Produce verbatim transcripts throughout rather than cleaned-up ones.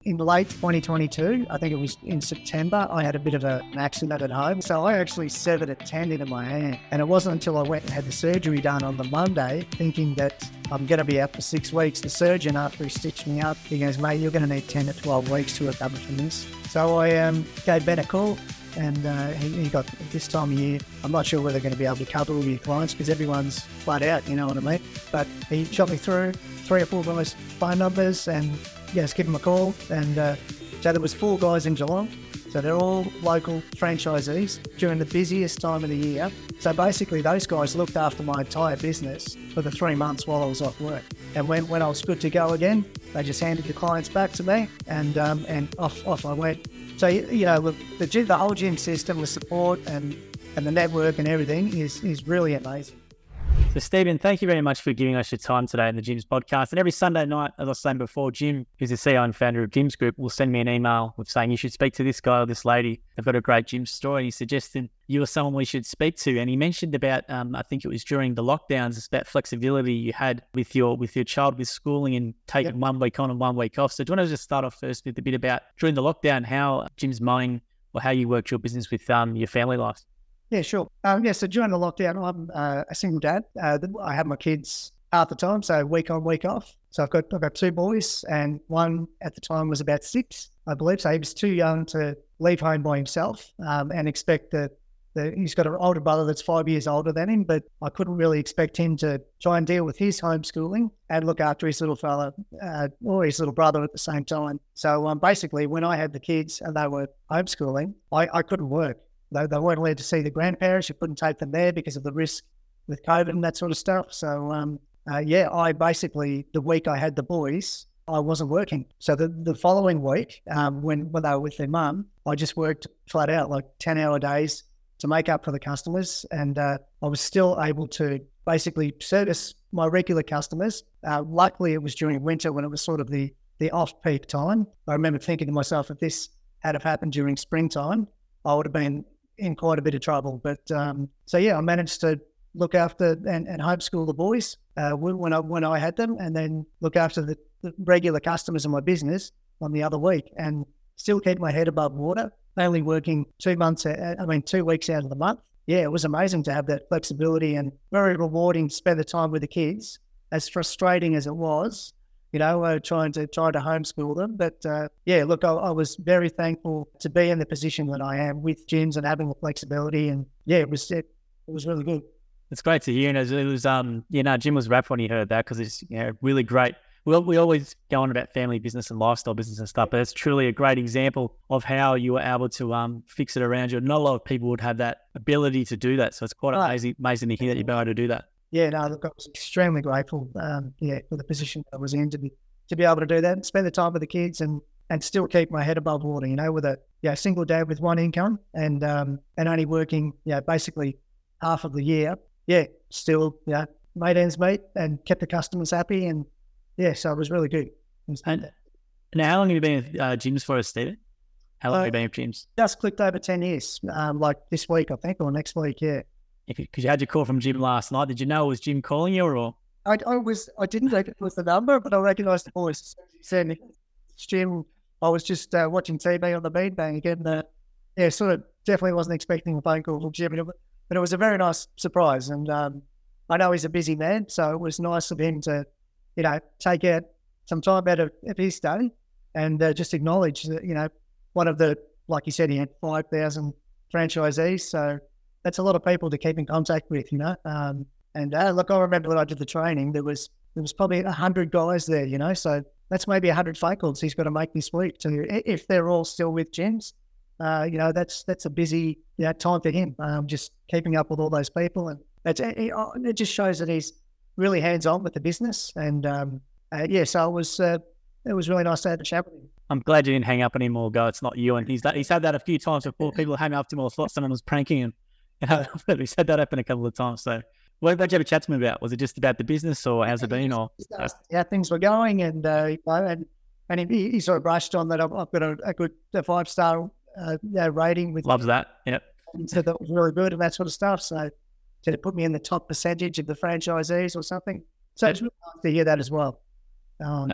in late twenty twenty-two, I think it was in September, I had a bit of a, an accident at home. So I actually severed a tendon in my hand. And it wasn't until I went and had the surgery done on the Monday, thinking that I'm going to be out for six weeks. The surgeon, after he stitched me up, he goes, mate, you're going to need ten to twelve weeks to recover from this. So I um, gave Ben a call. And uh, he, he got, this time of year, I'm not sure whether they're going to be able to cover all your clients because everyone's flat out, you know what I mean? But he shot me through three or four guys' phone numbers and, yeah, just give them a call. And uh, so there was four guys in Geelong. So they're all local franchisees during the busiest time of the year. So basically those guys looked after my entire business for the three months while I was off work. And when, when I was good to go again, they just handed the clients back to me and um, and off off I went. So, you know, the, the, gym, the whole gym system, the support and, and the network and everything is, is really amazing. So, Stephen, thank you very much for giving us your time today in the Gyms podcast. And every Sunday night, as I was saying before, Jim, who's the C E O and founder of Gyms Group, will send me an email with saying you should speak to this guy or this lady. They've got a great gym story. And he suggested you were someone we should speak to. And he mentioned about, um, I think it was during the lockdowns, it's about flexibility you had with your with your child with schooling and taking yep. one week on and one week off. So do you want to just start off first with a bit about during the lockdown, how Jim's mowing or how you worked your business with um, your family life? Yeah, sure. Um, yeah, so during the lockdown, I'm uh, a single dad. Uh, I have my kids half the time, so week on, week off. So I've got I've got two boys, and one at the time was about six, I believe. So he was too young to leave home by himself um, and expect that the, he's got an older brother that's five years older than him, but I couldn't really expect him to try and deal with his homeschooling and look after his little fella uh, or his little brother at the same time. So um, basically, when I had the kids and they were homeschooling, I, I couldn't work. They, they weren't allowed to see the grandparents. You couldn't take them there because of the risk with COVID and that sort of stuff. So, um, uh, yeah, I basically, the week I had the boys, I wasn't working. So the, the following week, um, when, when they were with their mum, I just worked flat out, like ten-hour days to make up for the customers. And uh, I was still able to basically service my regular customers. Uh, luckily, it was during winter when it was sort of the, the off-peak time. I remember thinking to myself, if this had have happened during springtime, I would have been in quite a bit of trouble. But um, so, yeah, I managed to look after and, and homeschool the boys uh, when I when I had them, and then look after the, the regular customers in my business on the other week and still keep my head above water, only working two months, I mean, two weeks out of the month. Yeah, it was amazing to have that flexibility and very rewarding to spend the time with the kids, as frustrating as it was, you know, uh, trying to try to homeschool them. But uh, yeah, look, I, I was very thankful to be in the position that I am with gyms and having the flexibility. And yeah, it was it, it was really good. It's great to hear. And it was, um, you know, Jim was wrapped when he heard that because it's, you know, really great. We, we always go on about family business and lifestyle business and stuff, but it's truly a great example of how you were able to um, fix it around you. Not a lot of people would have that ability to do that. So it's quite right. amazing, amazing to hear that you've been able to do that. Yeah, no, look, I was extremely grateful, um, yeah, for the position I was in to be to be able to do that and spend the time with the kids and, and still keep my head above water, you know, with a yeah single dad with one income and um and only working, yeah, basically half of the year. Yeah, still, yeah, made ends meet and kept the customers happy. And yeah, so it was really good. Was, and, and how long have you been with uh, Gyms for, Stephen? How long uh, have you been with Gyms? Just clicked over ten years, um, like this week, I think, or next week, yeah. Because you had your call from Jim last night. Did you know it was Jim calling you or? I, I was, I didn't recognize the number, but I recognized the voice. He said, it's Jim. I was just uh, watching T V on the beanbag again. Uh, yeah, sort of definitely wasn't expecting a phone call from Jim, but it was a very nice surprise. And um, I know he's a busy man, so it was nice of him to, you know, take out some time out of, of his day and uh, just acknowledge that, you know, one of the, like you said, he had five thousand franchisees. So that's a lot of people to keep in contact with, you know. Um, and uh, look, I remember when I did the training, there was there was probably a hundred guys there, you know. So that's maybe a hundred phone calls he's got to make this week. To if they're all still with gyms, uh, you know, that's that's a busy you know, time for him. Um, just keeping up with all those people, and that's it, it just shows that he's really hands on with the business. And um, uh, yeah, so it was uh, it was really nice to have a chat with him. I'm glad you didn't hang up on him or go, it's not you. And he's that, he's had that a few times before. People hang up to him or thought someone was pranking him. He's had that happen a couple of times. So what did you have a chat to me about? Was it just about the business or how's it been? Or how things were going, and uh, you know, and and he, he sort of brushed on that I've, I've got a, a good a five star uh, you know, rating with loves that. Yep. And said that was really good and that sort of stuff. So did it put me in the top percentage of the franchisees or something? So it's really nice to hear that as well. Um,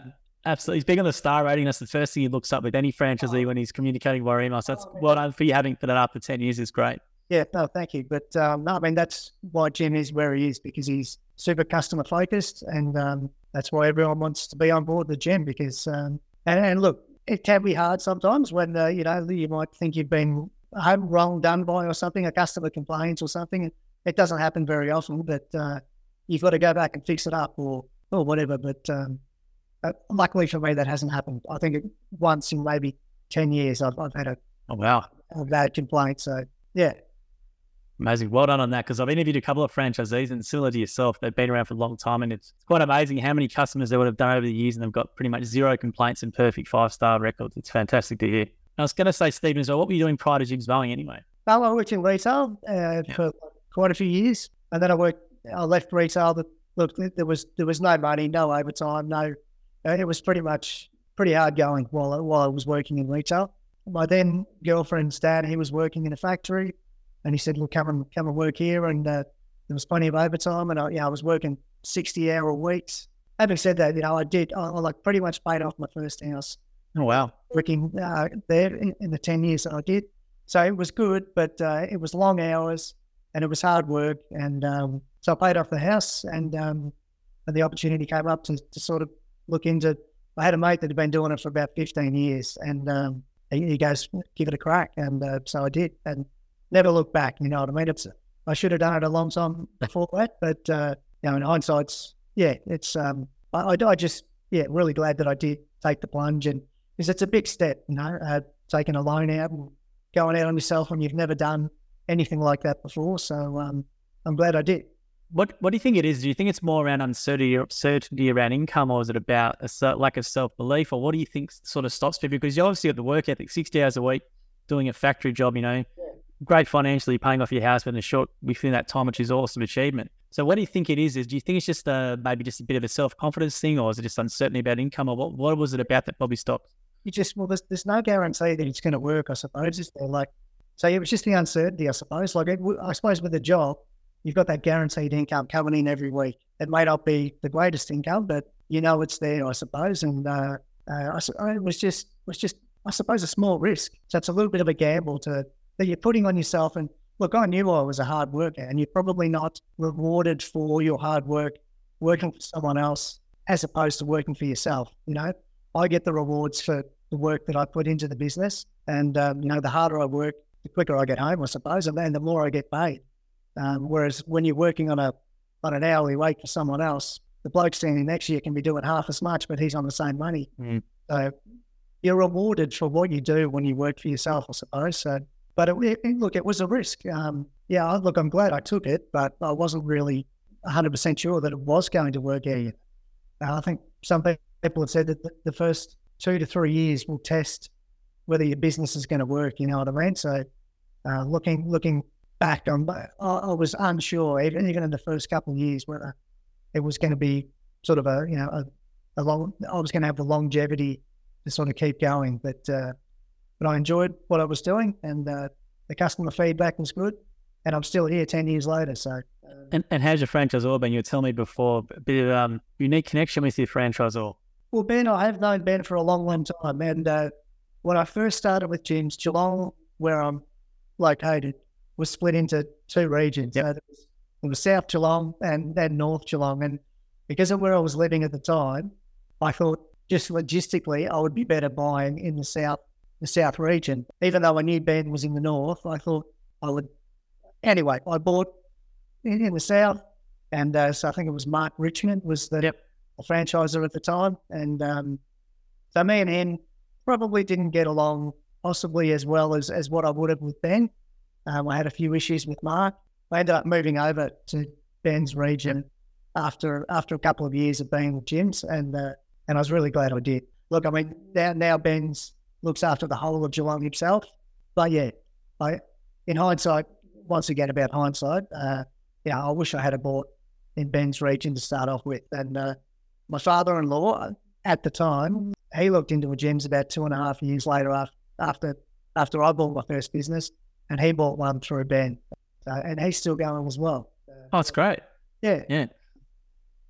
Absolutely. He's big on the star rating. That's the first thing he looks up with any franchisee oh. when he's communicating via email. So that's oh, well done for you having put that up for ten years is great. Yeah, no, thank you. But um, no, I mean, that's why Jim is where he is, because he's super customer focused, and um, that's why everyone wants to be on board the Gem. Because um, and, and look, it can be hard sometimes when uh, you know you might think you've been wrong done by or something. A customer complains or something. It doesn't happen very often, but uh, you've got to go back and fix it up or or whatever. But um, uh, luckily for me, that hasn't happened. I think it, once in maybe ten years, I've, I've had a oh wow a bad complaint. So yeah. Amazing. Well done on that, because I've interviewed a couple of franchisees and similar to yourself, they've been around for a long time, and it's quite amazing how many customers they would have done over the years, and they've got pretty much zero complaints and perfect five-star records. It's fantastic to hear. I was going to say, Stephen, as well, what were you doing prior to Jim's Mowing anyway? Well, I worked in retail uh, yeah. for quite a few years, and then I worked, I left retail. But look, there was there was no money, no overtime, no. It was pretty much pretty hard going while while I was working in retail. My then girlfriend's dad, he was working in a factory. And he said, "Look, come and come and work here." And uh, there was plenty of overtime, and I, you know, I was working sixty-hour weeks. Having said that, you know, I did, I, I like pretty much paid off my first house. Oh wow! Working uh, there in, in the ten years that I did, so it was good, but uh, it was long hours and it was hard work, and um, so I paid off the house, and um, and the opportunity came up to, to sort of look into. I had a mate that had been doing it for about fifteen years, and um, he, he goes, "Give it a crack," and uh, so I did, and. Never look back, you know what I mean? It's I should have done it a long time before that, but uh, you know, in hindsight's yeah, it's um, I, I just yeah, really glad that I did take the plunge, and because it's a big step, you know, uh, taking a loan out and going out on yourself when you've never done anything like that before. So um, I'm glad I did. What What do you think it is? Do you think it's more around uncertainty, certainty around income, or is it about a lack of self belief, or what do you think sort of stops people? Because you obviously got the work ethic, sixty hours a week, doing a factory job, you know. Yeah. Great financially, paying off your house within a short within that time, which is awesome achievement. So what do you think it is? Is do you think it's just a, maybe just a bit of a self-confidence thing, or is it just uncertainty about income, or what, what was it about that probably stopped? You just, well, there's, there's no guarantee that it's going to work, I suppose. Is there? Like, so it was just the uncertainty, I suppose. Like, it, I suppose with a job, you've got that guaranteed income coming in every week. It may not be the greatest income, but you know it's there, I suppose. And uh, uh, I, it was just, was just, I suppose, a small risk. So it's a little bit of a gamble to that you're putting on yourself. And look, I knew I was a hard worker, and you're probably not rewarded for your hard work working for someone else as opposed to working for yourself. You know, I get the rewards for the work that I put into the business, and um, you know, the harder I work, the quicker I get home, I suppose, and then the more I get paid. Um, whereas when you're working on a on an hourly rate for someone else, the bloke standing next to you can be doing half as much, but he's on the same money. Mm. So you're rewarded for what you do when you work for yourself, I suppose. So. But it, it, look, it was a risk. Um, yeah, look, I'm glad I took it, but I wasn't really one hundred percent sure that it was going to work out. Uh, I think some people have said that the, the first two to three years will test whether your business is going to work, you know what I mean? So uh, looking looking back, on, I, I was unsure, even, even in the first couple of years, whether it was going to be sort of a, you know, a, a long, I was going to have the longevity to sort of keep going. But uh, But I enjoyed what I was doing, and uh, the customer feedback was good, and I'm still here ten years later. So, uh, and and how's your franchisor been? You were telling me before a bit of um, unique connection with your franchisor. Well, Ben, I have known Ben for a long, long time, and uh, when I first started with Jim's, Geelong, where I'm located, was split into two regions. Yep. So there was, there was South Geelong and then North Geelong, and because of where I was living at the time, I thought just logistically I would be better buying in the south. the South region. Even though I knew Ben was in the North, I thought I would. Anyway, I bought in, in the South, and uh, so I think it was Mark Richmond was the, yep. the franchisor at the time. And um, so me and him probably didn't get along possibly as well as, as what I would have with Ben. Um, I had a few issues with Mark. I ended up moving over to Ben's region after after a couple of years of being with Jim's, and uh, and I was really glad I did. Look, I mean, now, now Ben's looks after the whole of Geelong himself. But yeah, I, in hindsight, once again about hindsight, uh, yeah, I wish I had a bought in Ben's region to start off with. And uh, my father-in-law at the time, he looked into a Jim's about two and a half years later after after, after I bought my first business, and he bought one through Ben. Uh, and he's still going as well. Uh, oh, that's great. Yeah. Yeah.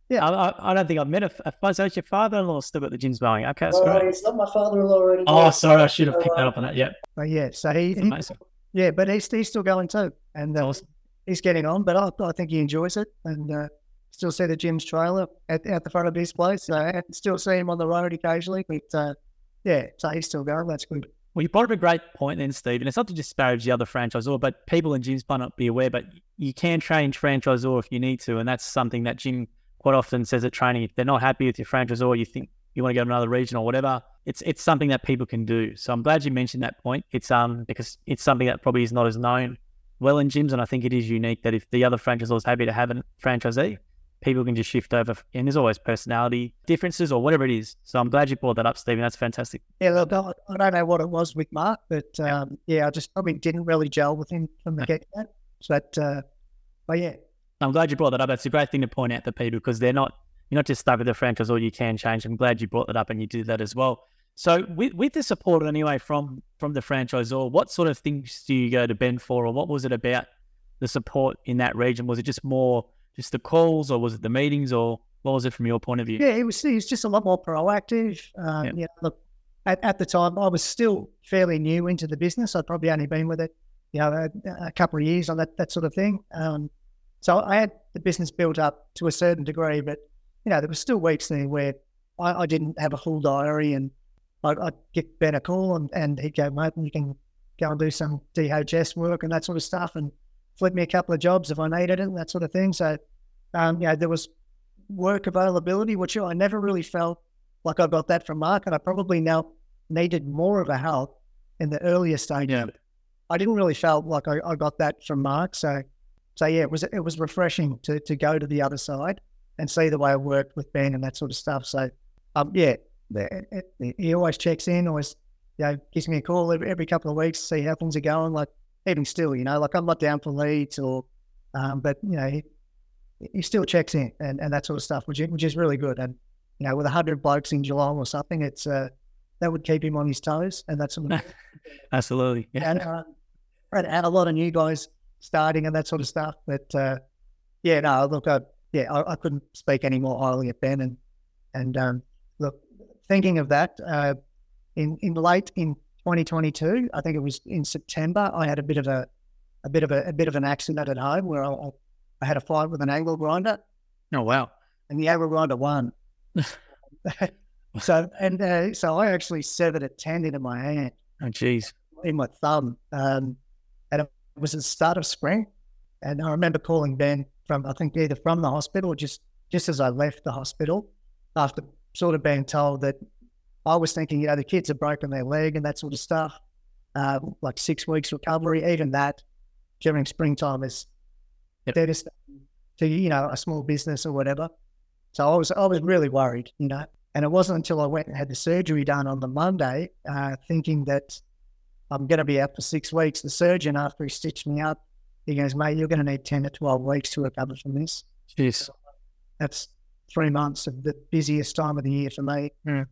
Yeah. I, I, I don't think I've met a, a so it's your father-in-law still got the gyms going. Okay, that's Well, great. it's not my father-in-law anymore. Oh, sorry, I should have So, picked that uh, up on that. Yeah, But yeah, so he, it's he amazing. yeah, but he's he's still going too, and uh, Awesome. he's getting on. But I, I think he enjoys it, and uh, still see the Jim's trailer at, at the front of his place. So I still see him on the road occasionally. But uh, yeah, so he's still going. That's good. Well, you brought up a great point then, Steve, and it's not to disparage the other franchisor, but people in gyms might not be aware, but you can change franchisor if you need to, and that's something that Jim quite often says at training. If they're not happy with your franchisor, you think you want to go to another region or whatever, it's it's something that people can do. So I'm glad you mentioned that point. It's um because it's something that probably is not as known well in gyms, and I think it is unique that if the other franchisor is happy to have a franchisee, people can just shift over, and there's always personality differences or whatever it is. So I'm glad you brought that up, Stephen. That's fantastic. Yeah, look, I I don't know what it was with Mark, but um, yeah, I just probably didn't really gel with him from the get-go. But, uh, but yeah. I'm glad you brought that up. That's a great thing to point out to people because they're not, you're not just stuck with the franchisor, you can change. I'm glad you brought that up and you did that as well. So with, with the support anyway from, from the franchisor, what sort of things do you go to Ben for, or what was it about the support in that region? Was it just more just the calls, or was it the meetings, or what was it from your point of view? Yeah, it was, he was just a lot more proactive. Um, Yeah. You know, look, at, at the time, I was still fairly new into the business. I'd probably only been with it, you know, a, a couple of years on that, that sort of thing. Um, so I had the business built up to a certain degree, but, you know, there were still weeks there where I, I didn't have a full diary, and I'd, I'd get Ben a call and, and he'd go, mate, you can go and do some D H S work and that sort of stuff, and flip me a couple of jobs if I needed it and that sort of thing. So, um, you know, there was work availability, which I never really felt like I got that from Mark, and I probably now needed more of a help in the earlier stages. Yeah. I didn't really felt like I, I got that from Mark. So, so yeah, it was it was refreshing to to go to the other side and see the way I worked with Ben and that sort of stuff. So, um, yeah, it, it, he always checks in, always, you know, gives me a call every, every couple of weeks to see how things are going. Like even still, you know, like I'm not down for leads or, um, but you know, he, he still checks in and, and that sort of stuff, which is, which is really good. And you know, with a hundred blokes in Geelong or something, it's uh, that would keep him on his toes, and that's sort of Absolutely, yeah. and, uh, and and a lot of new guys starting and that sort of stuff. But uh, yeah, no, look, I, yeah, I, I couldn't speak any more highly of Ben. And and um, look, thinking of that, uh, in in late in twenty twenty-two, I think it was in September, I had a bit of a a bit of a, a bit of an accident at home where I, I had a fight with an angle grinder. Oh wow! And the angle grinder won. so and uh, so I actually severed a tendon in my hand. Oh geez. In my thumb, um, and it was the start of spring. And I remember calling Ben from, I think either from the hospital or just just as I left the hospital, after sort of being told that I was thinking, you know, the kids have broken their leg and that sort of stuff. Uh, like six weeks recovery, even that during springtime is Yep. devastating to, you know, a small business or whatever. So I was I was really worried, you know. And it wasn't until I went and had the surgery done on the Monday, uh, thinking that I'm going to be out for six weeks. The surgeon, after he stitched me up, he goes, mate, you're going to need ten to twelve weeks to recover from this. Jeez. That's three months of the busiest time of the year for me. Mm.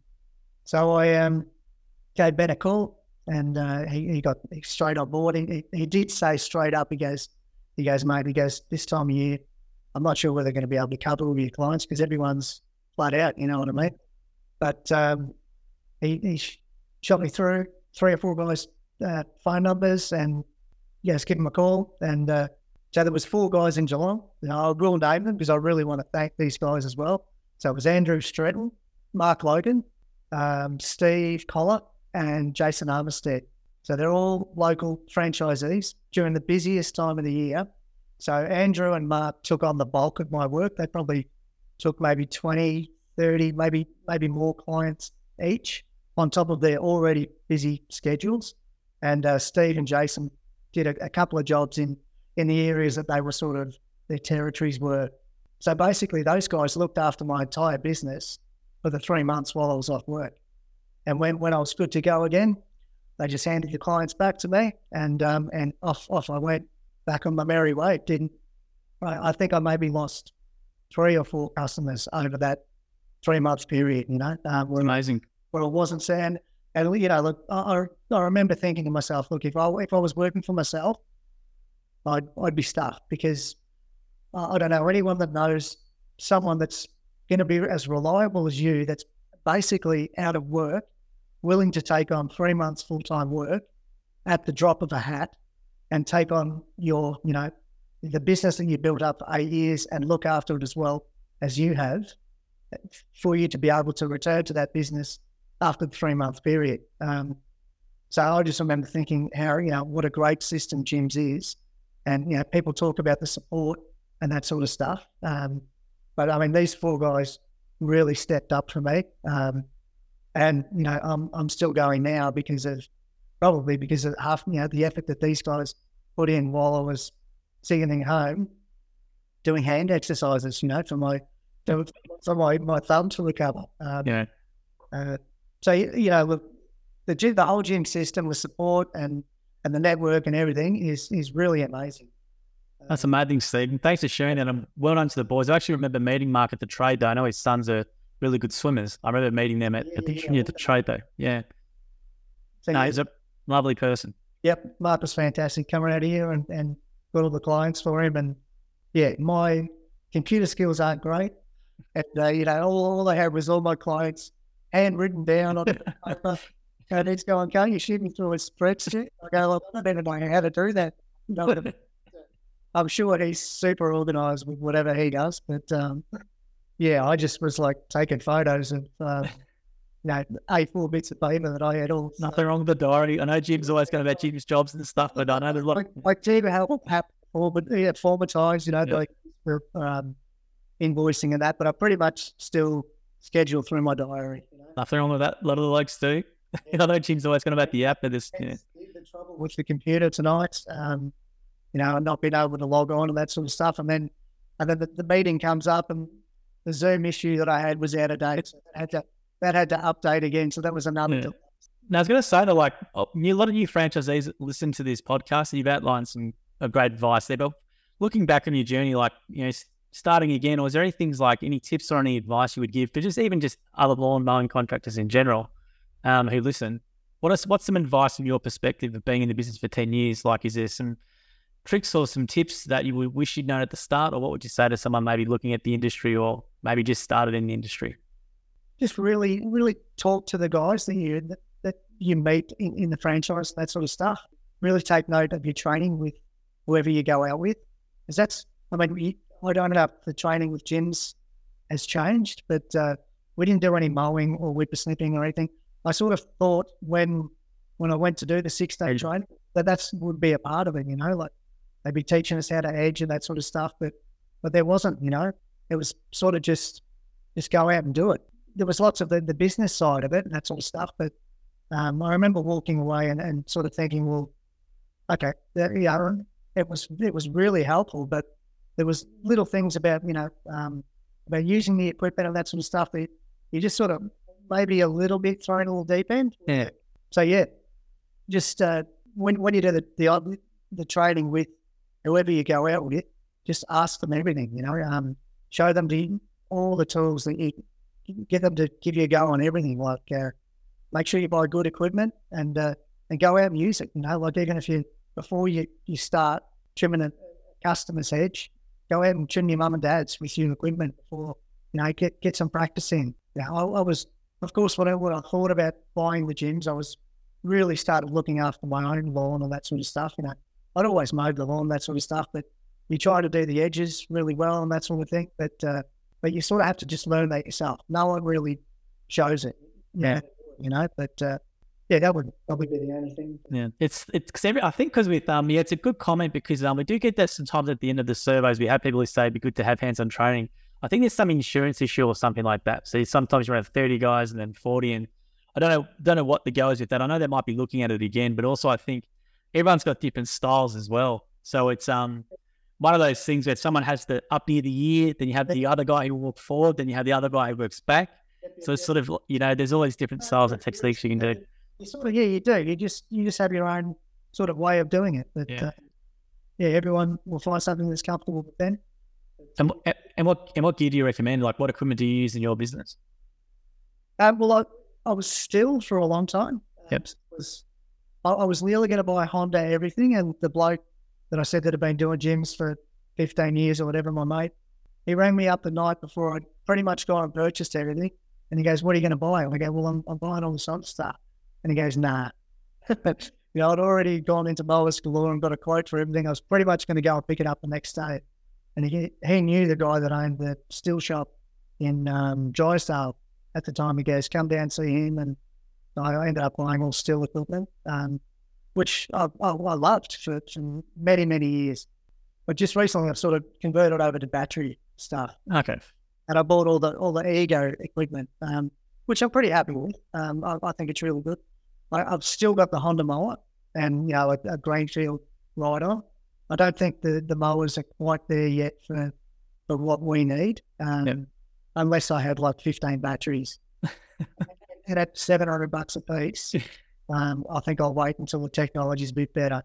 So I um, gave Ben a call, and uh, he, he got straight on board. He, he did say straight up, he goes, he goes, mate, he goes, this time of year, I'm not sure whether they're going to be able to cover with your clients because everyone's flat out, you know what I mean? But um, he, he shot me through three or four guys' uh, phone numbers, and yes, give him a call. And uh, so there was four guys in Geelong. You know, I will name them because I really want to thank these guys as well. So it was Andrew Stretton, Mark Logan, um, Steve Collar, and Jason Armistead. So they're all local franchisees during the busiest time of the year. So Andrew and Mark took on the bulk of my work. They probably took maybe twenty, thirty, maybe maybe more clients each on top of their already busy schedules. And uh, Steve and Jason did a, a couple of jobs in, in the areas that they were sort of, their territories were. So basically those guys looked after my entire business for the three months while I was off work. And when, when I was good to go again, they just handed the clients back to me, and um, and off off I went back on my merry way. Didn't I, I think I maybe lost three or four customers over that three month period. You know, uh, where, Amazing. Where it wasn't saying, and you know, look, I, I remember thinking to myself, look, if I if I was working for myself, I'd I'd be stuffed because I, I don't know anyone that knows someone that's going to be as reliable as you, that's basically out of work, willing to take on three months full-time work at the drop of a hat and take on your, you know, the business that you built up for eight years and look after it as well as you have, for you to be able to return to that business after the three-month period. Um, so I just remember thinking how, you know, what a great system Jim's is. And, you know, people talk about the support and that sort of stuff. Um, but, I mean, these four guys really stepped up for me. Um, and, you know, I'm I'm still going now because of, probably because of half, you know, the effort that these guys put in while I was sitting home doing hand exercises, you know, for my for my, my thumb to recover. Um, yeah. Uh, so, you know, the, the gym, the whole gym system with support and, and the network and everything is is really amazing. That's amazing, Stephen. Thanks for sharing that. And well done to the boys. I actually remember meeting Mark at the trade day. I know his sons are really good swimmers. I remember meeting them at, Yeah, at the, yeah, yeah. at the trade day. Yeah. So, No, yeah, he's a lovely person. Yep, Mark was fantastic coming out here and, and got all the clients for him. And yeah, my computer skills aren't great. And, uh, you know, all, all I had was all my clients handwritten down on paper. And he's going, can't you shoot me through a spreadsheet? I go, well, I don't know how to do that. You know, I'm sure he's super organised with whatever he does. But um, yeah, I just was like taking photos of, uh, you know, A four bits of paper that I had all. Nothing wrong with the diary. I know Jim's always going about Jim's jobs and stuff, but I know there's a lot Like, of... like Jim help, help format, yeah, formatise, you know, Yeah. like for um, invoicing and that. But I pretty much still schedule through my diary. You know? Nothing wrong with that. A lot of the likes do. I know Jim's always going about the app, but this, yeah. Hence the trouble with the computer tonight, um, you know, and not being able to log on and that sort of stuff. And then, and then the, the meeting comes up, and the Zoom issue that I had was out of date. So that had to that had to update again. So that was another. Yeah. delay. Now, I was going to say that, like, a lot of new franchisees listen to this podcast, and you've outlined some uh, great advice there. But looking back on your journey, like, you know, starting again, or is there any things like any tips or any advice you would give for just even just other lawn mowing contractors in general um, who listen? What is what's some advice from your perspective of being in the business for ten years? Like, is there some tricks or some tips that you would wish you'd known at the start, or what would you say to someone maybe looking at the industry or maybe just started in the industry? Just really, really talk to the guys that you that, that you meet in, in the franchise, that sort of stuff. Really take note of your training with whoever you go out with, because that's. I mean, we, I don't know if the training with gyms has changed, but uh, we didn't do any mowing or whippersnipping or anything. I sort of thought when when I went to do the six-day training that that's would be a part of it, you know, like they'd be teaching us how to edge and that sort of stuff, but but there wasn't, you know. It was sort of just just go out and do it. There was lots of the, the business side of it and that sort of stuff, but um, I remember walking away and, and sort of thinking, well, okay, that, yeah, it was it was really helpful, but there was little things about, you know, um, about using the equipment and that sort of stuff that you just sort of maybe a little bit thrown a little deep end. Yeah. So yeah, just uh, when when you do the, the the training with whoever you go out with, just ask them everything. You know, um, show them the, all the tools that you get them to give you a go on everything. Like, uh, make sure you buy good equipment and uh, and go out and use it. You know, like even if you before you you start trimming a customer's hedge, go out and trim your mum and dad's with your equipment before, you know, get get some practice in. You know, I, I was, of course, when I, when I thought about buying the gyms, I was really started looking after my own lawn and that sort of stuff. You know, I'd always mowed the lawn, that sort of stuff, but you try to do the edges really well and that sort of thing. But uh, but you sort of have to just learn that yourself. No one really shows it. Yeah. You know, but uh, yeah, that would probably be the only thing. Yeah, it's it's. Cause every, I think because with um, yeah, it's a good comment because um, we do get that sometimes at the end of the surveys. We have people who say it'd be good to have hands-on training. I think there's some insurance issue or something like that. So sometimes you have thirty guys and then forty, and I don't know, don't know what the go is with that. I know they might be looking at it again, but also I think everyone's got different styles as well. So it's um one of those things where someone has the up near the year, then you have the other guy who walks forward, then you have the other guy who works back. So it's sort of, you know, there's all these different styles and techniques you can do. You sort of, yeah, you do. You just you just have your own sort of way of doing it. But Yeah. uh, yeah, everyone will find something that's comfortable with them. And, wh- and what and what gear do you recommend? Like, what equipment do you use in your business? Um, well, I, I was still for a long time. Um, Yep. Was I, I was nearly going to buy Honda everything, and the bloke that I said that had been doing gyms for fifteen years or whatever, my mate, he rang me up the night before I'd pretty much gone and purchased everything. And he goes, what are you going to buy? And I go, well, I'm, I'm buying all this other stuff. And he goes, nah. But, you know, I'd already gone into Mowers Galore and got a quote for everything. I was pretty much going to go and pick it up the next day. And he he knew the guy that owned the steel shop in um, Drysdale at the time. He goes, come down and see him. And I ended up buying all steel equipment, um, which I, I, I loved for, for many, many years. But just recently I've sort of converted over to battery stuff. Okay. And I bought all the all the Ego equipment, um, which I'm pretty happy with. Um, I, I think it's really good. I, I've still got the Honda mower and, you know, a, a Greenfield rider. I don't think the, the mowers are quite there yet for, for what we need, um, yep. unless I had like fifteen batteries. And at seven hundred bucks a piece, um, I think I'll wait until the technology's a bit better.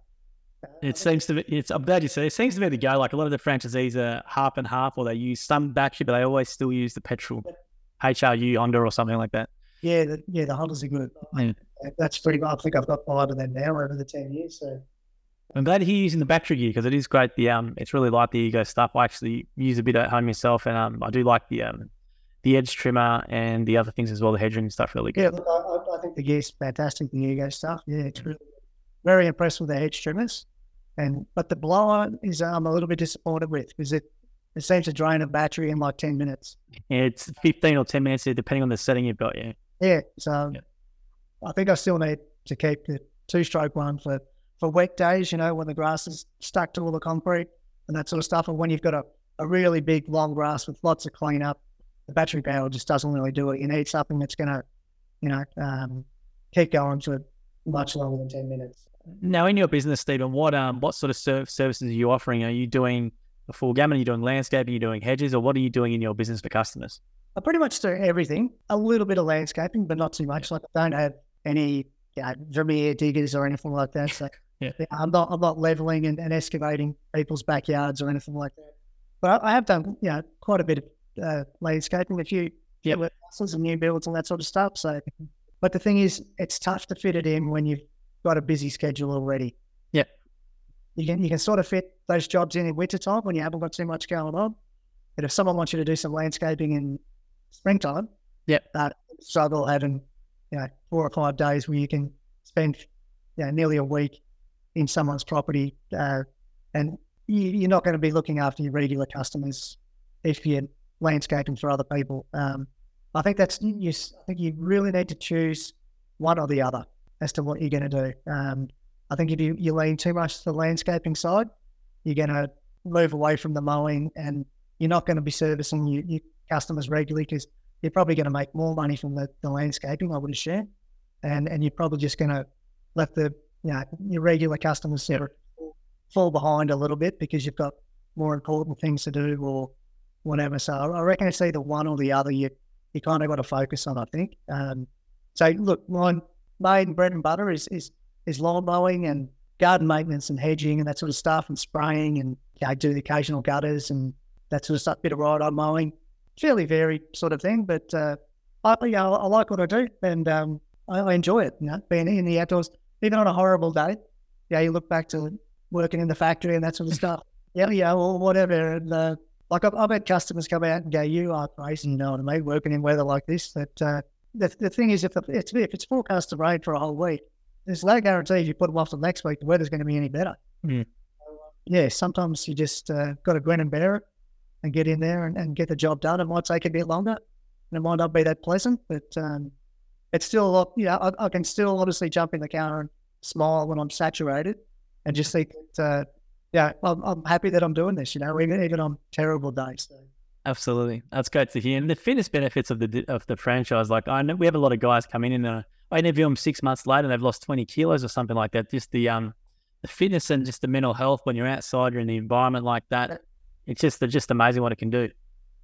It seems to be, it's, I'm glad you said it. It seems to be the go. Like a lot of the franchisees are half and half, or they use some battery, but they always still use the petrol, H R U Honda or something like that. Yeah, the, yeah, the Hondas are good. Yeah. That's pretty much, I think I've got five of them now over the ten years. So I'm glad to hear you using the battery gear because it is great. The um, it's really like the Ego stuff. I actually use a bit at home myself, and um, I do like the um, the edge trimmer and the other things as well. The hedging stuff really good. Yeah, look, I, I think the gear's fantastic. The Ego stuff, yeah, it's really very impressed with the hedge trimmers. And but the blower is I'm um, a little bit disappointed with because it it seems to drain a battery in like ten minutes. Yeah, it's fifteen or ten minutes depending on the setting you've got. Yeah. Yeah, so yeah. I think I still need to keep the two-stroke one for. For wet days, you know, when the grass is stuck to all the concrete and that sort of stuff. And when you've got a, a really big, long grass with lots of cleanup, the battery power just doesn't really do it. You need something that's going to, you know, um, keep going for much longer than ten minutes. Now, in your business, Stephen, what um what sort of serv- services are you offering? Are you doing the full gamut? Are you doing landscaping? Are you doing hedges? Or what are you doing in your business for customers? I pretty much do everything. A little bit of landscaping, but not too much. Like I don't have any you know, Vermeer diggers or anything like that. So yeah. I'm not I'm not leveling and, and excavating people's backyards or anything like that. But I, I have done you know quite a bit of uh, landscaping, a few yeah, houses and new builds and that sort of stuff. So, but the thing is, it's tough to fit it in when you've got a busy schedule already. Yeah, you can you can sort of fit those jobs in in winter time when you haven't got too much going on. But if someone wants you to do some landscaping in springtime, yeah, uh, struggle having you know four or five days where you can spend you know nearly a week in someone's property, uh, and you, you're not going to be looking after your regular customers if you're landscaping for other people. Um, I think that's you. I think you really need to choose one or the other as to what you're going to do. Um, I think if you, you lean too much to the landscaping side, you're going to move away from the mowing, and you're not going to be servicing your, your customers regularly because you're probably going to make more money from the, the landscaping, I would assume, and and you're probably just going to let the you know, your regular customers sort of fall behind a little bit because you've got more important things to do or whatever. So I reckon it's either one or the other. You you kind of got to focus on, I think. Um, so look, my main bread and butter is is is lawn mowing and garden maintenance and hedging and that sort of stuff and spraying and you know, do the occasional gutters and that sort of stuff. Bit of ride-on mowing, fairly varied sort of thing. But uh, I you know, I like what I do and um, I, I enjoy it. You know, being in the outdoors. Even on a horrible day, yeah, you look back to working in the factory and that sort of stuff. Yeah, yeah, or whatever. And uh, like I've, I've had customers come out and go, "You are crazy," you know what I mean? Working in weather like this. That uh, the the thing is, if the, it's if it's forecast to rain for a whole week, there's no guarantee if you put them off till next week, the weather's going to be any better. Mm. So, uh, yeah, sometimes you just uh, got to grin and bear it and get in there and, and get the job done. It might take a bit longer, and it might not be that pleasant, but. Um, It's still a lot, you know, I, I can still honestly jump in the car and smile when I'm saturated and just think that, uh, yeah, I'm, I'm happy that I'm doing this, you know, even, even on terrible days. So. Absolutely. That's great to hear. And the fitness benefits of the of the franchise, like I know we have a lot of guys come in and uh, I interview them six months later and they've lost twenty kilos or something like that. Just the um the fitness and just the mental health when you're outside, you're in the environment like that. It's just, it's just amazing what it can do.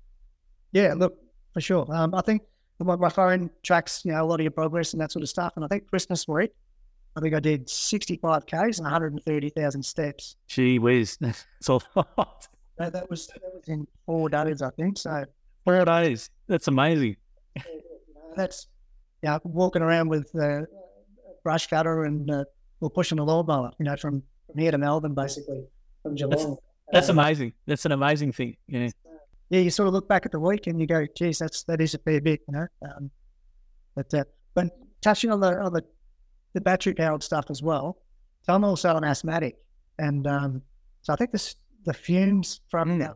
Yeah, look, for sure. Um, I think My, my phone tracks, you know, a lot of your progress and that sort of stuff. And I think Christmas week, I think I did sixty-five Ks and one hundred thirty thousand steps. Gee whiz, that's a lot. That, that was that was in four days, I think. So four days, that's amazing. You know, that's yeah, you know, walking around with uh, a brush cutter and uh, we're pushing a lawnmower, you know, from, from here to Melbourne, basically from Geelong. That's, that's um, amazing. That's an amazing thing. Yeah. yeah, you sort of look back at the week and you go, geez, that's, that is a fair bit, you know. Um, but, uh, but touching on the, on the, the battery powered stuff as well. So I'm also an asthmatic. And um, so I think this, the fumes from mm. the, uh,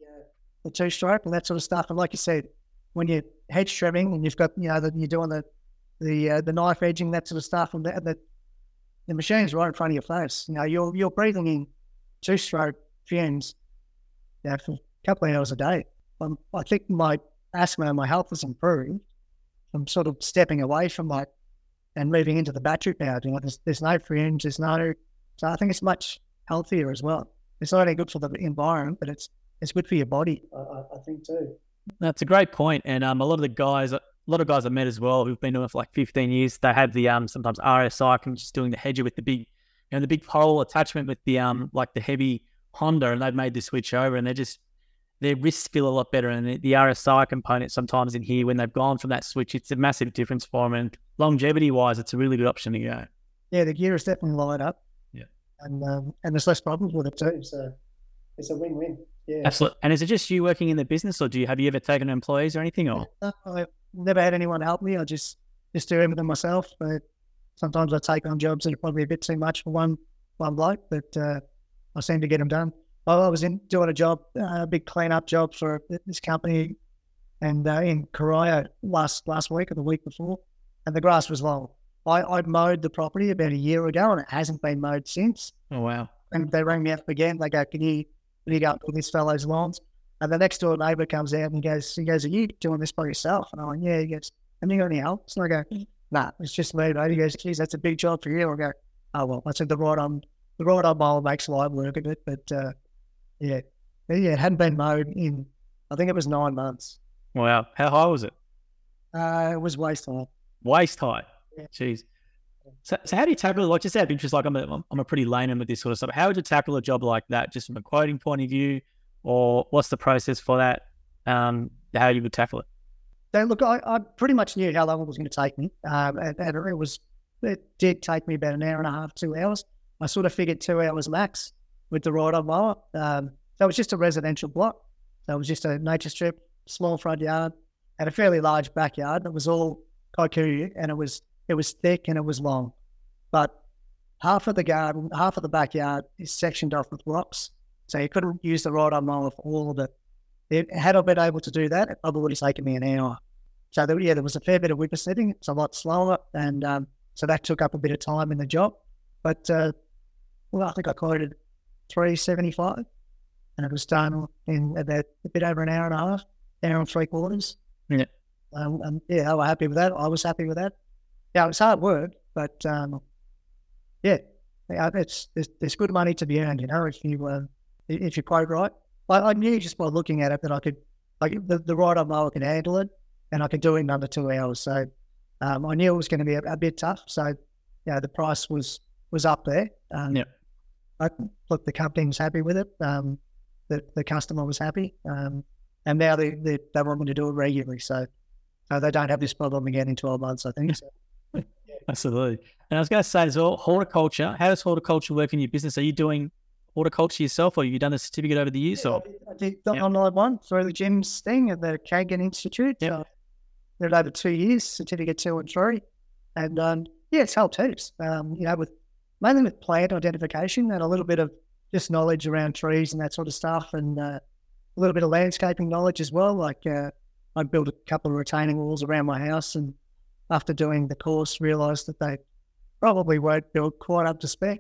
the two stroke and that sort of stuff. And like you said, when you're hedge trimming and you've got, you know, the, you're doing the, the, uh, the knife edging, that sort of stuff, and the, the, the machine's right in front of your face. You know, you're, you're breathing in two stroke fumes, you know, for a couple of hours a day. Um, I think my asthma and my health has improved. I'm sort of stepping away from that and moving into the battery powered. You know, there's, there's no fumes, there's no, so I think it's much healthier as well. It's not only good for the environment, but it's it's good for your body, I, I think too. That's a great point. And um, a lot of the guys, a lot of guys I met as well who've been doing it for like fifteen years, they have the um sometimes R S I, I'm just doing the hedger with the big, you know, the big pole attachment with the um like the heavy Honda, and they've made the switch over, and they're just, their wrists feel a lot better. And the, the R S I component sometimes in here, when they've gone from that switch, it's a massive difference for them. And longevity wise, it's a really good option to go. Yeah, the gear is definitely light up. Yeah. And um, and there's less problems with it too. So it's a win-win. Yeah. Absolutely. And is it just you working in the business, or do you have you ever taken employees or anything? Or no, I've never had anyone help me. I just just do everything myself. But sometimes I take on jobs that are probably a bit too much for one one bloke, but uh, I seem to get them done. I was in doing a job, uh, a big clean-up job for this company, and uh, in Corio last last week or the week before, and the grass was long. I, I mowed the property about a year ago, and it hasn't been mowed since. Oh wow! And they rang me up again. They go, "Can you can you go up to this fellow's lawns?" And the next door neighbour comes out and he goes, "He goes, are you doing this by yourself?" And I'm like, "Yeah." He goes, "Have you got any help?" So I go, "Nah, it's just me, mate." He goes, "Geez, that's a big job for you." I go, "Oh well." I said, "The right on the right on mower makes light work of it," but uh, yeah, yeah, it hadn't been mowed in, I think it was nine months. Wow, how high was it? Uh, it was waist high. Waist high. Yeah. Jeez. So, so how do you tackle it? Like, just out of interest, like I'm a, I'm a pretty layman with this sort of stuff. How would you tackle a job like that, just from a quoting point of view, or what's the process for that? Um, how you would tackle it? So look, I, I pretty much knew how long it was going to take me, um, and, and it was, it did take me about an hour and a half, two hours. I sort of figured two hours max with the ride-on mower. Um, so it was just a residential block. So it was just a nature strip, small front yard, and a fairly large backyard. It was all kaiku, and it was it was thick and it was long. But half of the garden, half of the backyard is sectioned off with rocks. So you couldn't use the ride-on mower for all of it. it. Had I been able to do that, it probably would have taken me an hour. So there, yeah, there was a fair bit of whippersnitting. It's a lot slower, and um, so that took up a bit of time in the job. But uh, well, I think I quoted three seventy-five, and it was done in about a bit over an hour and a half, hour and three quarters. Yeah, um, and yeah, they were happy with that. I was happy with that. Yeah, it was hard work, but um, yeah, yeah, it's there's, there's good money to be earned, you know, if you uh, if you quote right. I, I knew just by looking at it that I could, like the, the ride-on mower could handle it, and I could do it in under two hours. So um, I knew it was going to be a, a bit tough. So you know, the price was was up there. Um, yeah. I, look, the company was happy with it. Um, the the customer was happy, um, and now they they they want me to do it regularly. So so they don't have this problem again in twelve months, I think. So. Absolutely. And I was going to say as well, horticulture. How does horticulture work in your business? Are you doing horticulture yourself, or have you done a certificate over the years? Yeah, or I did the yep. online one through the Jim's thing at the Kagan Institute. Yep. So they're over two years, certificate two and three, and um, yeah, it's helped heaps. Um, you know, with mainly with plant identification and a little bit of just knowledge around trees and that sort of stuff, and uh, a little bit of landscaping knowledge as well. Like uh, I built a couple of retaining walls around my house, and after doing the course, realised that they probably won't build quite up to spec.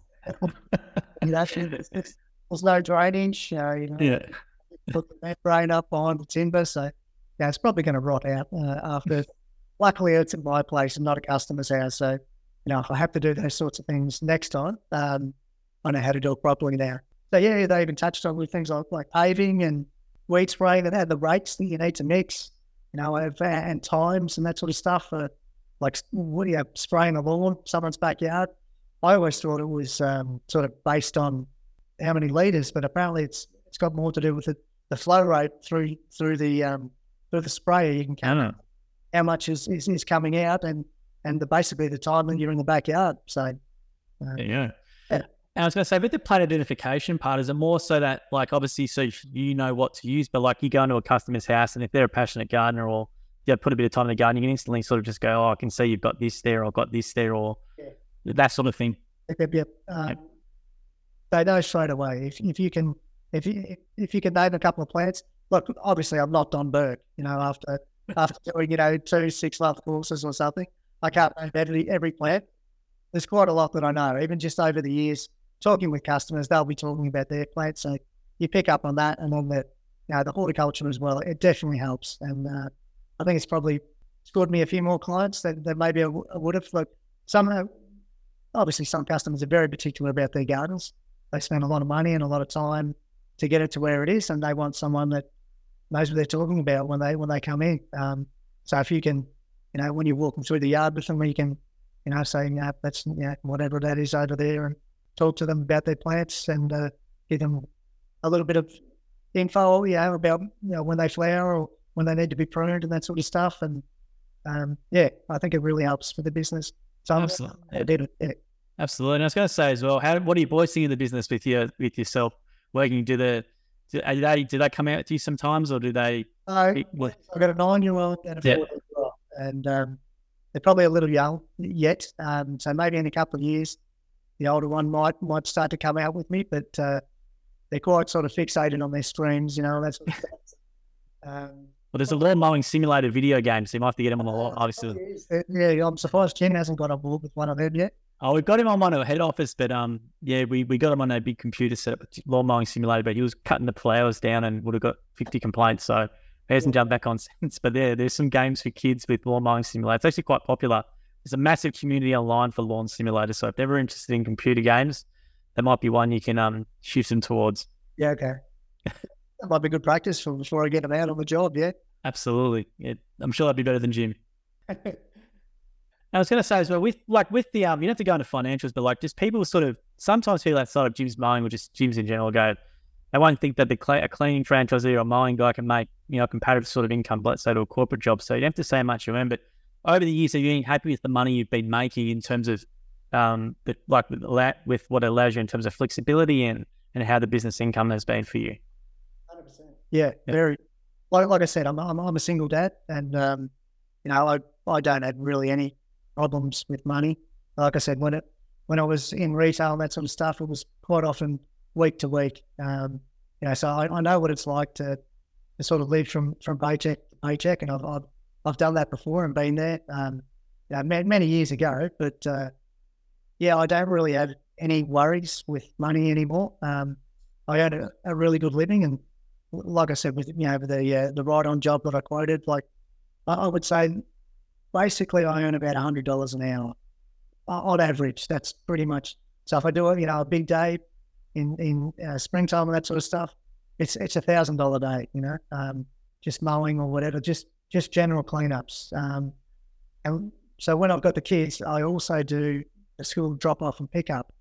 you know, there's, there's no drainage. Uh, you know, yeah. Put the membrane up behind the timber, so yeah, it's probably going to rot out uh, after. Luckily, it's at my place and not a customer's house, so you know if I have to do those sorts of things next time, um, I know how to do it properly now. So yeah, they even touched on with things like, like paving and weed spraying, and had the rates that you need to mix. You know, and times and that sort of stuff, uh, like what do you have, spraying the lawn, someone's backyard. I always thought it was um, sort of based on how many litres, but apparently it's it's got more to do with the, the flow rate through through the um, through the sprayer. You can count how much is, is, is coming out, and and the, basically the time that you're in the backyard. So uh, yeah, yeah, And I was going to say, with the plant identification part, is it more so that, like, obviously, so you know what to use, but like you go into a customer's house and if they're a passionate gardener or you know, put a bit of time in the garden, you can instantly sort of just go, oh, I can see you've got this there, or I've got this there, or yeah. that sort of thing. Yep, yep. Um, yep. They know straight away. If if you can if you if you can name a couple of plants, look, obviously I'm not Don Berg, you know, after after doing, you know, two six month courses or something. I can't name every every plant. There's quite a lot that I know, even just over the years. Talking with customers, they'll be talking about their plants. So you pick up on that, and then the, you know, the horticulture as well. It definitely helps, and uh, I think it's probably scored me a few more clients that, that maybe I, w- I would have. Like some, uh, obviously, some customers are very particular about their gardens. They spend a lot of money and a lot of time to get it to where it is, and they want someone that knows what they're talking about when they when they come in. Um, so if you can, you know, when you're walking through the yard with them, you can, you know, say, yeah, that's, you know, whatever that is over there, and talk to them about their plants and uh, give them a little bit of info, you know, about, you know, when they flower or when they need to be pruned and that sort of stuff. And um, yeah, I think it really helps for the business. So absolutely, I did it. Yeah. Absolutely. And I was going to say as well, how what are you boys seeing in the business with your with yourself working? Do the do they do they come out to you sometimes, or do they? Uh, I've got a nine-year-old and a yeah. four-year-old, and um, they're probably a little young yet. Um, so maybe in a couple of years, the older one might might start to come out with me, but uh, they're quite sort of fixated on their screens, you know, that sort of stuff. Um, well, there's a lawn mowing simulator video game, so you might have to get him on the lawn, obviously. Yeah, I'm surprised Jen hasn't got on board with one of them yet. Oh, we've got him on one of head office, but um, yeah, we, we got him on a big computer set up, lawn mowing simulator, but he was cutting the flowers down and would have got fifty complaints, so he hasn't jumped back on since. But yeah, there's some games for kids with lawn mowing simulator. It's actually quite popular. There's a massive community online for lawn simulators, so if they're ever interested in computer games, that might be one you can um shift them towards. Yeah, okay. That might be good practice for before I get them out on the job, yeah? Absolutely. Yeah, I'm sure that'd be better than Jim. I was going to say as well, with like with the um, you don't have to go into financials, but like just people sort of sometimes feel outside of Jim's mowing or just gyms in general go, they won't think that the cle- a cleaning franchisee or a mowing guy can make, you know, comparative sort of income, let's say to a corporate job. So you don't have to say how much you earn, but over the years, have you been happy with the money you've been making in terms of um, the, like with, with what it allows you in terms of flexibility and, and how the business income has been for you? one hundred percent. Yeah, yeah. very. Like like I said, I'm I'm, I'm a single dad, and um, you know, I I don't have really any problems with money. Like I said, when it when I was in retail and that sort of stuff, it was quite often week to week. Um, you know, so I, I know what it's like to, to sort of live from, from paycheck to paycheck, and I've, I've I've done that before and been there. Um, you know, many, many years ago, but uh, yeah, I don't really have any worries with money anymore. Um, I earn a, a really good living, and like I said, with you know the uh, the ride on job that I quoted, like I, I would say. Basically, I earn about one hundred dollars an hour on average. That's pretty much. So if I do, you know, a big day in in uh, springtime and that sort of stuff, it's it's a one thousand dollars day, you know, um, just mowing or whatever, just just general cleanups. Um, and so when I've got the kids, I also do the school drop off and pick up.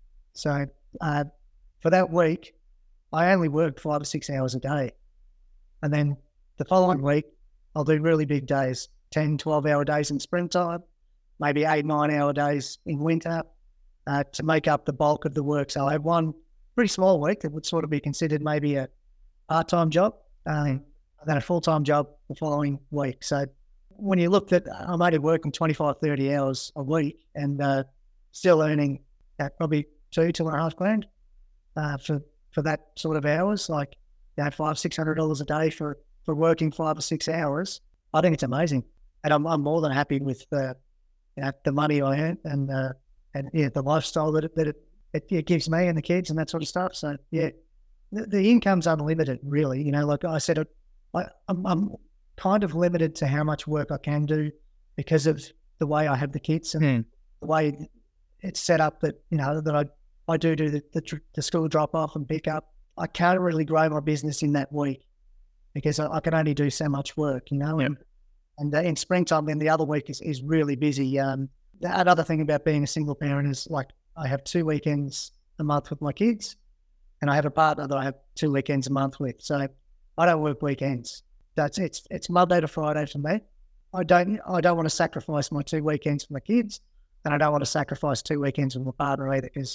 So uh, for that week, I only work five or six hours a day. And then the following week, I'll do really big days. ten, twelve hour days in springtime, maybe eight, nine hour days in winter uh, to make up the bulk of the work. So I have one pretty small week that would sort of be considered maybe a part-time job, um, and then a full-time job the following week. So when you look at, I'm only working twenty-five, thirty hours a week and uh, still earning uh, probably two, two and a half grand uh, for, for that sort of hours, like you know, five, six hundred dollars a day for, for working five or six hours. I think it's amazing. And I'm, I'm more than happy with the, you know, the money I earn and uh, and yeah, the lifestyle that it, that it, it, it gives me and the kids and that sort of stuff. So yeah, the, the income's unlimited, really. You know, like I said, I, I'm, I'm kind of limited to how much work I can do because of the way I have the kids and mm. the way it's set up. That you know that I I do do the the, the school drop off and pick up. I can't really grow my business in that week because I, I can only do so much work. You know. Yep. And, And uh, in springtime, then the other week is, is really busy. Um, another thing about being a single parent is like I have two weekends a month with my kids, and I have a partner that I have two weekends a month with. So I don't work weekends. That's it's it's Monday to Friday for me. I don't I don't want to sacrifice my two weekends for my kids, and I don't want to sacrifice two weekends with my partner either because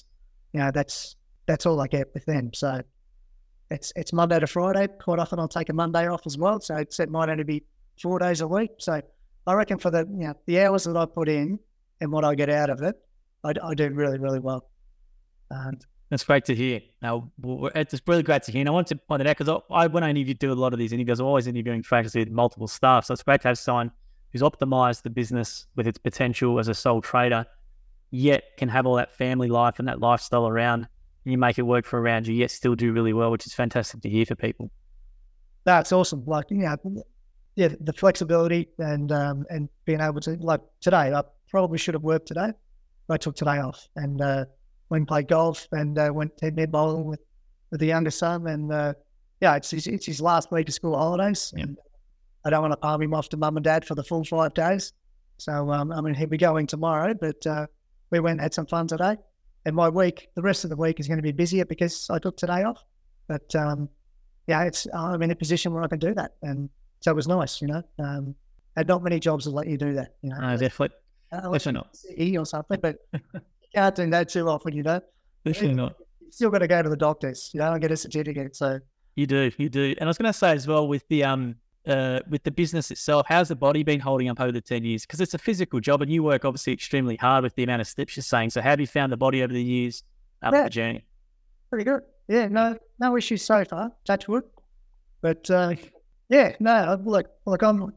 you know, that's that's all I get with them. So it's it's Monday to Friday. Quite often I'll take a Monday off as well. So it's, it might only be four days a week. So I reckon for the you know the hours that I put in and what I get out of it, I, I do really, really well. Um, That's great to hear. Now, it's really great to hear. And I want to point it out because I, I, when I interview, do a lot of these interviews, I'm always interviewing franchisees with multiple staff. So it's great to have someone who's optimized the business with its potential as a sole trader, yet can have all that family life and that lifestyle around, and you make it work for around you, yet still do really well, which is fantastic to hear for people. That's awesome. Like, you know, yeah, the flexibility and um, and being able to, like today, I probably should have worked today. I took today off and uh, went and played golf and uh, went to head bowling with, with the younger son. And uh, yeah, it's his, it's his last week of school holidays. Yeah. And I don't want to palm him off to mum and dad for the full five days. So, um, I mean, he'll be going tomorrow, but uh, we went and had some fun today. And my week, the rest of the week is going to be busier because I took today off. But um, yeah, it's I'm in a position where I can do that. And so it was nice, you know. Um, and not many jobs will let you do that, you know. No, definitely. Uh, definitely not. Or something, but you can't do that too often, you know. Definitely not. You still got to go to the doctors, you know, and get a certificate. So you do, you do. And I was going to say as well with the um uh with the business itself, how's the body been holding up over the ten years? Because it's a physical job, and you work obviously extremely hard with the amount of steps you're saying. So how have you found the body over the years up yeah, the journey? Pretty good. Yeah, no, no issues so far. Touch wood. But uh, yeah, no, look, like I'm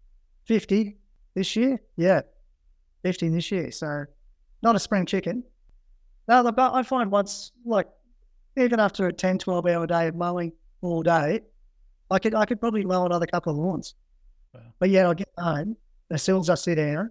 fifty this year. Yeah, fifty this year. So not a spring chicken. No, look, I find once, like, even after a ten, twelve hour day of mowing all day, I could I could probably mow another couple of lawns. Wow. But yeah, I get home, as soon as I sit down,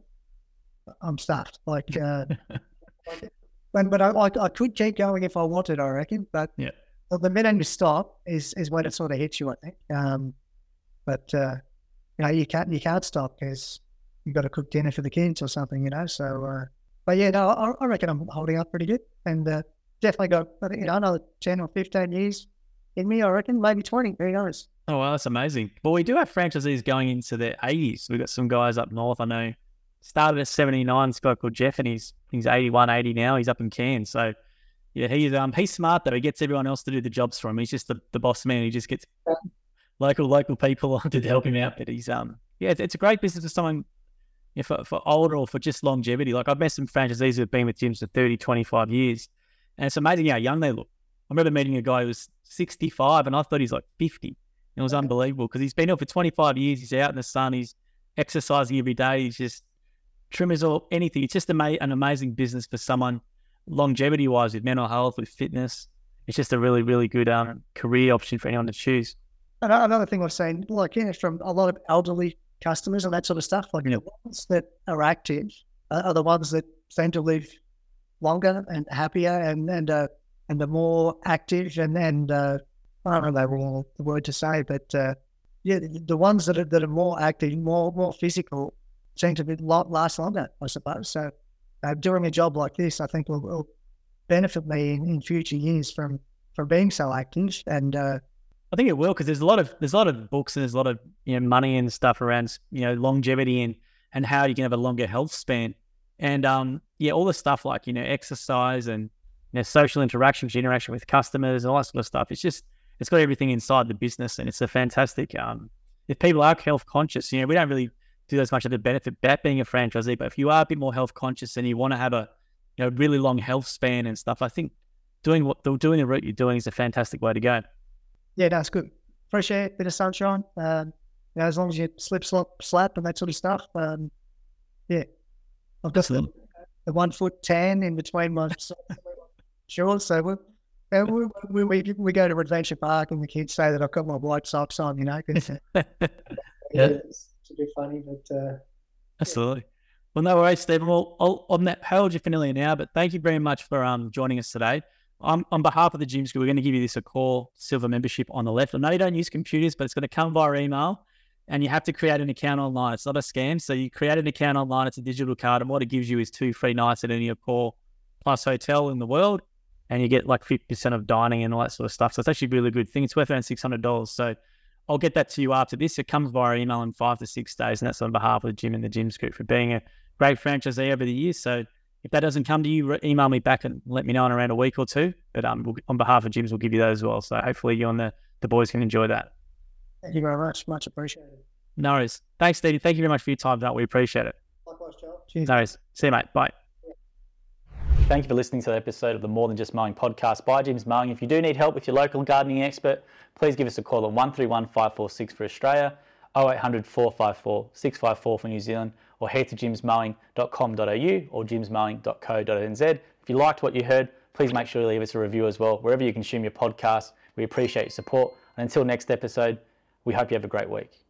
I'm stuffed. Like, uh, like but, but I, I I could keep going if I wanted, I reckon. But yeah, well, the minute you stop is, is when it sort of hits you, I think. Um, but uh, you know, you can't you can't stop because you've got to cook dinner for the kids or something, you know. So. Uh, But yeah, no, I, I reckon I'm holding up pretty good, and uh, definitely got you know another ten or fifteen years in me. I reckon maybe twenty. Who knows? Oh wow, that's amazing. Well, we do have franchisees going into their eighties. We've got some guys up north. I know started at seventy-nine. This guy called Jeff, and he's he's eighty-one, eighty now. He's up in Cairns. So yeah, he's um he's smart though. He gets everyone else to do the jobs for him. He's just the, the boss man. He just gets local local people to help him out. But he's um yeah, it's, it's a great business for someone. Yeah, for, for older or for just longevity. Like I've met some franchisees who've been with gyms for thirty, twenty-five years, and it's amazing how young they look. I remember meeting a guy who was sixty-five and I thought he's like fifty. It was unbelievable because he's been here for twenty-five years. He's out in the sun. He's exercising every day. He's just trimmers or anything. It's just ama- an amazing business for someone longevity-wise with mental health, with fitness. It's just a really, really good um, career option for anyone to choose. Another thing I've seen, like, yeah, from a lot of elderly customers and that sort of stuff, like yeah. the ones that are active are the ones that tend to live longer and happier and and uh, and the more active and and uh, I don't know the word to say, but uh, yeah, the, the ones that are that are more active, more more physical, seem to be lot last longer, I suppose. So uh, doing a job like this, I think will, will benefit me in, in future years from from being so active and. Uh, I think it will because there's a lot of there's a lot of books and there's a lot of you know money and stuff around you know longevity and and how you can have a longer health span and um yeah all the stuff like you know exercise and you know social interactions, interaction with customers and all that sort of stuff. It's just it's got everything inside the business and it's a fantastic um if people are health conscious, you know we don't really do as much of the benefit about being a franchisee, but if you are a bit more health conscious and you want to have a you know really long health span and stuff, I think doing what doing the route you're doing is a fantastic way to go. Yeah, that's good. Fresh air, bit of sunshine. Um, you know, as long as you slip, slop, slap, and that sort of stuff. Um, yeah, I've got the, the one foot tan in between my shorts. So we, we, we we we go to Adventure Park, and the kids say that I've got my white socks on. You know, cause, yeah, it's a bit funny, but uh, absolutely. Yeah. Well, no worries, Stephen. Well, I'll, on that, how old you feeling now? But thank you very much for um joining us today. Um, on behalf of the Gym School, we're going to give you this a core silver membership on the left. I know you don't use computers, but it's going to come via email and you have to create an account online. It's not a scam. So you create an account online, it's a digital card, and what it gives you is two free nights at any of core plus hotel in the world, and you get like fifty percent of dining and all that sort of stuff. So it's actually a really good thing. It's worth around six hundred dollars. So I'll get that to you after this. It comes via email in five to six days, and that's on behalf of the gym and the Gym Scoop for being a great franchisee over the years. So If that doesn't come to you, re- email me back and let me know in around a week or two. But um, we'll, on behalf of Gyms, we'll give you those as well. So hopefully you and the, the boys can enjoy that. Thank you very much. Much appreciated. No worries. Thanks, Stevie. Thank you very much for your time tonight. We appreciate it. Likewise, Joel. Cheers. No worries. See you, mate. Bye. Thank you for listening to the episode of the More Than Just Mowing podcast by Gyms Mowing. If you do need help with your local gardening expert, please give us a call on one three one five four six for Australia, oh eight hundred four five four six five four for New Zealand, or head to gyms mowing dot com dot a u or gyms mowing dot co dot n z. If you liked what you heard, please make sure to leave us a review as well, wherever you consume your podcast. We appreciate your support. And until next episode, we hope you have a great week.